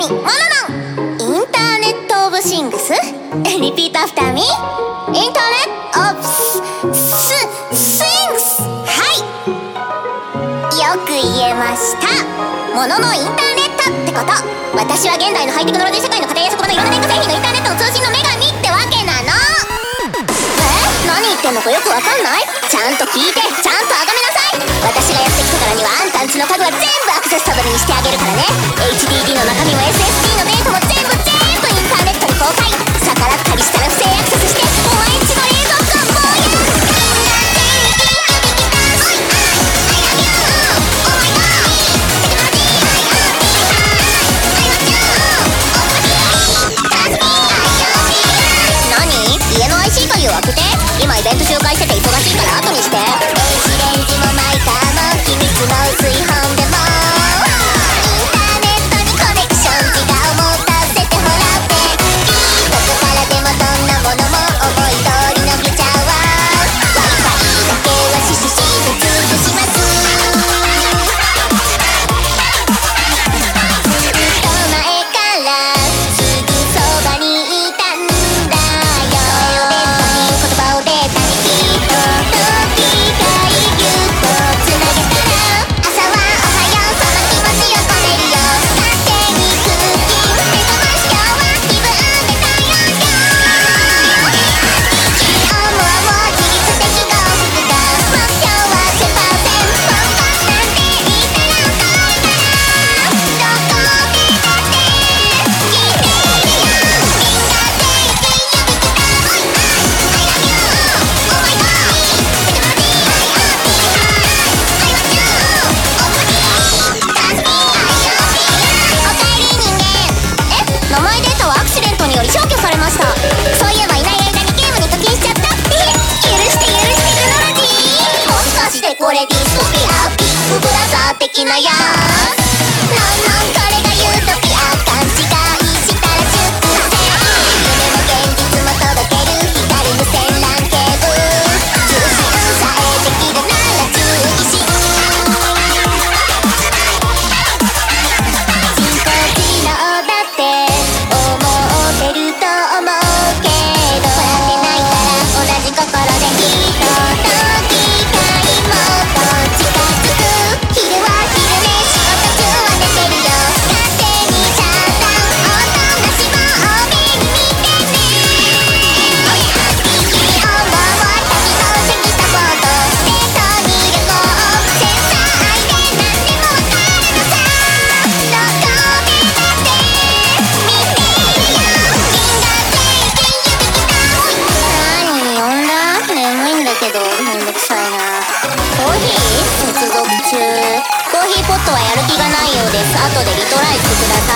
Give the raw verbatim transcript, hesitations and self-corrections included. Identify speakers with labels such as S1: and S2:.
S1: もののインターネットオブシングスリピートアフターミーインターネットオブススイングス。はい、よく言えました。もののインターネットってこと。私は現代のハイテクノロジー社会の家庭や職場のいろんな電化製品のインターネットの通信の女神ってわけなの。え、何言ってんのかよくわかんない？ちゃんと聞いて、ちゃんとあがめなさい。私がやってきたからにはあんたんちの家具は全部アクセスタブルにしてあげるからね。 エイチディーディー の中身も エスエスディー のデータも全部全部インターネットに公開。逆らったりしたら不正アクセスしてお前んちの冷蔵庫もうや何？家の アイシー 鍵を開けて。今イベント周回してて忙しいから後にして。電子レンジもマイカーも秘密の炊飯でもインターネットにコネクション自我を持たせてもらっていい。どこからでもどんなものも思い通り伸びちゃうわ。 Wi-Fi だけはシシシで通知します。ずっと前からすぐそばにいたんだよ。言葉をデータにきっと機械ギュッとつなげたら朝はおはようその気持ちを込めるよ。勝手にクッキン目覚まし今日は気分で太陽よ。思うも自律的幸福が目標はせんパーセント。ポンポンなんて言ったら遅いからどこ目指して聞いてるよ。みんなで一気に指きた I love you Oh my god テクノロジー I want you Oh my god That's me I love you おかえり人間。え、名前データはアクシデントにより消去されました。そういえばいない間にゲームに課金しちゃった。え、許して許してテクノロジー。もしかしてこれディストピアビッグブラザー的なやつ。なんなんこれがユートピア。勘違いしたら熟成。夢も現実も届ける光無線 ラン ケーブル。通信さえできるなら注意し。人工知能だって思ってると思うけど笑ってないから同じ心で人と機械もっと近づく。昼は昼寝仕事中は寝てるよ。勝手にシャッター音なしも多めに見てね。君思う多機能的サポートデータに旅行センサー愛で何でもわかるのさ。どこ目指して見てるよ。銀河全員指きた。何呼んだ？眠いんだけどめんどくさいな。コーヒー接続中。コーヒーポットはやる気がないようです。後でリトライしてください。